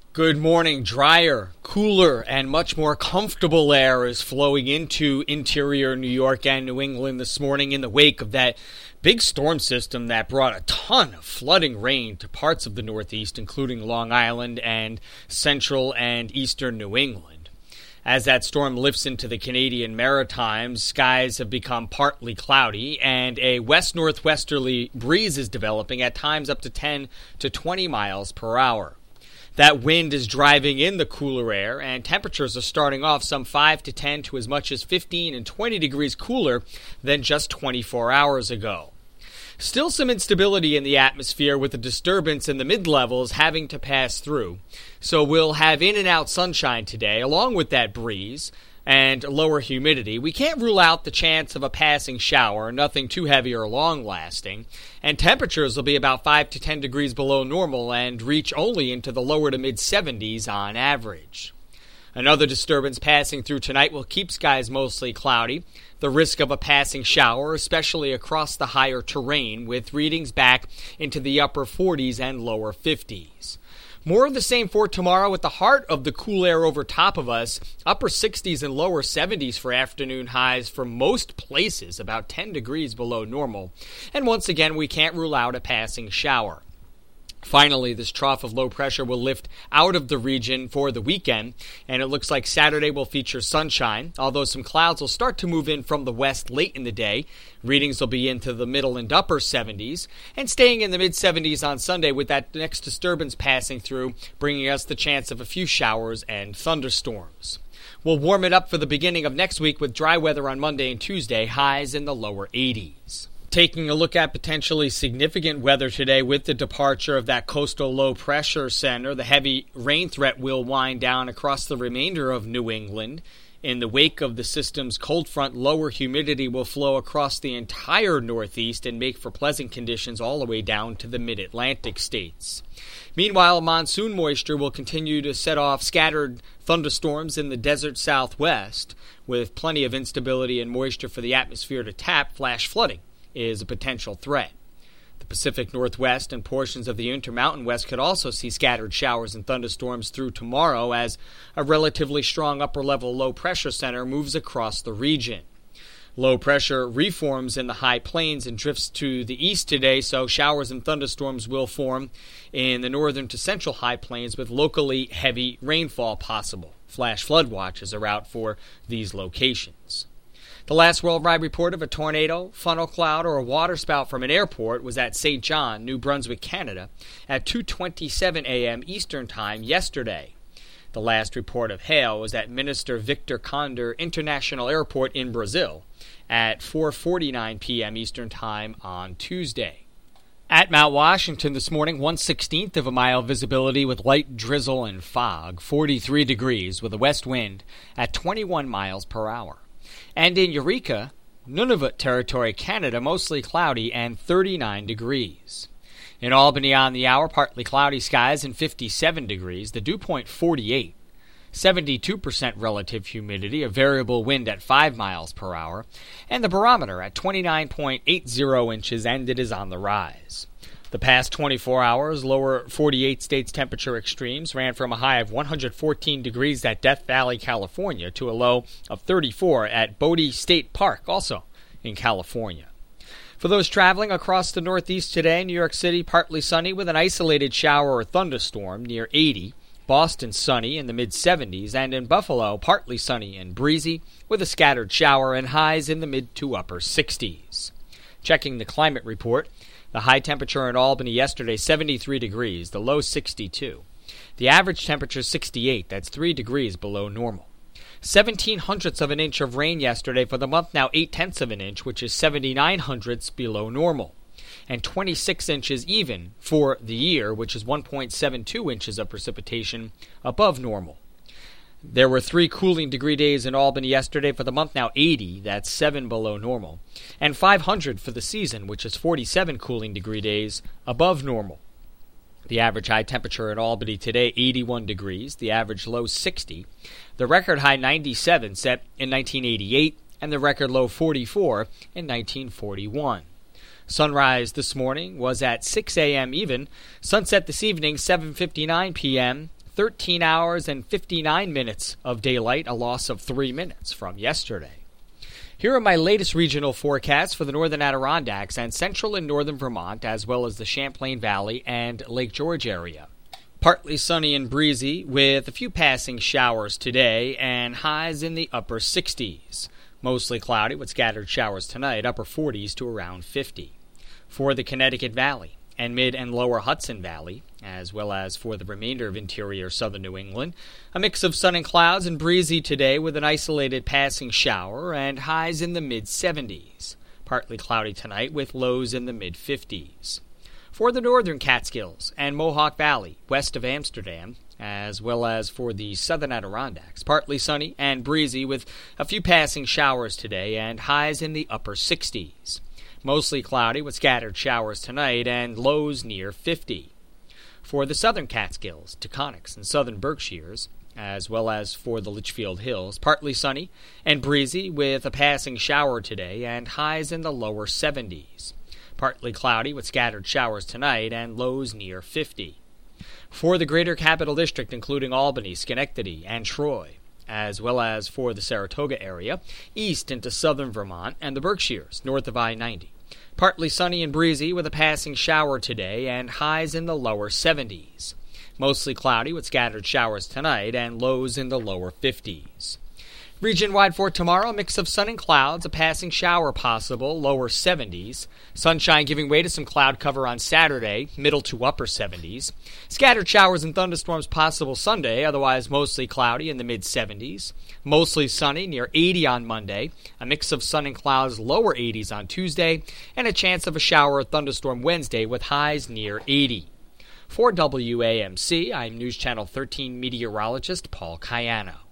Good morning. Drier, cooler, and much more comfortable air is flowing into interior New York and New England this morning in the wake of that big storm system that brought a ton of flooding rain to parts of the Northeast, including Long Island and central and eastern New England. As that storm lifts into the Canadian Maritimes, skies have become partly cloudy, and a west-northwesterly breeze is developing, at times up to 10 to 20 miles per hour. That wind is driving in the cooler air, and temperatures are starting off some 5 to 10 to as much as 15 and 20 degrees cooler than just 24 hours ago. Still some instability in the atmosphere with the disturbance in the mid-levels having to pass through. So we'll have in and out sunshine today, along with that breeze and lower humidity. We can't rule out the chance of a passing shower, nothing too heavy or long-lasting. And temperatures will be about 5 to 10 degrees below normal and reach only into the lower to mid-70s on average. Another disturbance passing through tonight will keep skies mostly cloudy. The risk of a passing shower, especially across the higher terrain, with readings back into the upper 40s and lower 50s. More of the same for tomorrow, with the heart of the cool air over top of us, upper 60s and lower 70s for afternoon highs for most places, about 10 degrees below normal. And once again, we can't rule out a passing shower. Finally, this trough of low pressure will lift out of the region for the weekend, and it looks like Saturday will feature sunshine, although some clouds will start to move in from the west late in the day. Readings will be into the middle and upper 70s, and staying in the mid-70s on Sunday with that next disturbance passing through, bringing us the chance of a few showers and thunderstorms. We'll warm it up for the beginning of next week with dry weather on Monday and Tuesday, highs in the lower 80s. Taking a look at potentially significant weather today with the departure of that coastal low pressure center, the heavy rain threat will wind down across the remainder of New England. In the wake of the system's cold front, lower humidity will flow across the entire Northeast and make for pleasant conditions all the way down to the mid-Atlantic states. Meanwhile, monsoon moisture will continue to set off scattered thunderstorms in the desert Southwest, with plenty of instability and moisture for the atmosphere to tap. Flash flooding is a potential threat. The Pacific Northwest and portions of the Intermountain West could also see scattered showers and thunderstorms through tomorrow as a relatively strong upper-level low-pressure center moves across the region. Low pressure reforms in the high plains and drifts to the east today, so showers and thunderstorms will form in the northern to central high plains with locally heavy rainfall possible. Flash flood watches are out for these locations. The last worldwide report of a tornado, funnel cloud, or a waterspout from an airport was at St. John, New Brunswick, Canada, at 2:27 a.m. Eastern Time yesterday. The last report of hail was at Minister Victor Condor International Airport in Brazil at 4:49 p.m. Eastern Time on Tuesday. At Mount Washington this morning, 1/16 of a mile visibility with light drizzle and fog, 43 degrees with a west wind at 21 miles per hour. And in Eureka, Nunavut Territory, Canada, mostly cloudy and 39 degrees. In Albany on the hour, partly cloudy skies and 57 degrees, the dew point 48. 72% relative humidity, a variable wind at 5 miles per hour, and the barometer at 29.80 inches, and it is on the rise. The past 24 hours, lower 48 states temperature extremes ran from a high of 114 degrees at Death Valley, California, to a low of 34 at Bodie State Park, also in California. For those traveling across the Northeast today, New York City partly sunny with an isolated shower or thunderstorm near 80. Boston sunny in the mid-70s, and in Buffalo partly sunny and breezy with a scattered shower and highs in the mid to upper 60s. Checking the climate report, the high temperature in Albany yesterday, 73 degrees, the low 62. The average temperature 68, that's 3 degrees below normal. 17 hundredths of an inch of rain yesterday for the month, now 8 tenths of an inch, which is 79 hundredths below normal. And 26 inches even for the year, which is 1.72 inches of precipitation above normal. There were 3 cooling degree days in Albany yesterday for the month, now 80, that's 7 below normal, and 500 for the season, which is 47 cooling degree days above normal. The average high temperature in Albany today, 81 degrees, the average low 60, the record high 97 set in 1988, and the record low 44 in 1941. Sunrise this morning was at 6 a.m. even, sunset this evening 7:59 p.m., 13 hours and 59 minutes of daylight, a loss of 3 minutes from yesterday. Here are my latest regional forecasts for the northern Adirondacks and central and northern Vermont, as well as the Champlain Valley and Lake George area. Partly sunny and breezy, with a few passing showers today, and highs in the upper 60s. Mostly cloudy with scattered showers tonight, upper 40s to around 50. For the Connecticut Valley and mid and lower Hudson Valley, as well as for the remainder of interior southern New England, a mix of sun and clouds and breezy today with an isolated passing shower and highs in the mid-70s. Partly cloudy tonight with lows in the mid-50s. For the northern Catskills and Mohawk Valley, west of Amsterdam, as well as for the southern Adirondacks, partly sunny and breezy with a few passing showers today and highs in the upper 60s. Mostly cloudy with scattered showers tonight and lows near 50. For the southern Catskills, Taconics, and southern Berkshires, as well as for the Litchfield Hills, partly sunny and breezy with a passing shower today and highs in the lower 70s. Partly cloudy with scattered showers tonight and lows near 50. For the greater Capital District, including Albany, Schenectady, and Troy, as well as for the Saratoga area, east into southern Vermont and the Berkshires, north of I-90. Partly sunny and breezy with a passing shower today and highs in the lower 70s. Mostly cloudy with scattered showers tonight and lows in the lower 50s. Region-wide for tomorrow, a mix of sun and clouds, a passing shower possible, lower 70s. Sunshine giving way to some cloud cover on Saturday, middle to upper 70s. Scattered showers and thunderstorms possible Sunday, otherwise mostly cloudy in the mid-70s. Mostly sunny, near 80 on Monday. A mix of sun and clouds, lower 80s on Tuesday. And a chance of a shower or thunderstorm Wednesday with highs near 80. For WAMC, I'm News Channel 13 meteorologist Paul Cayano.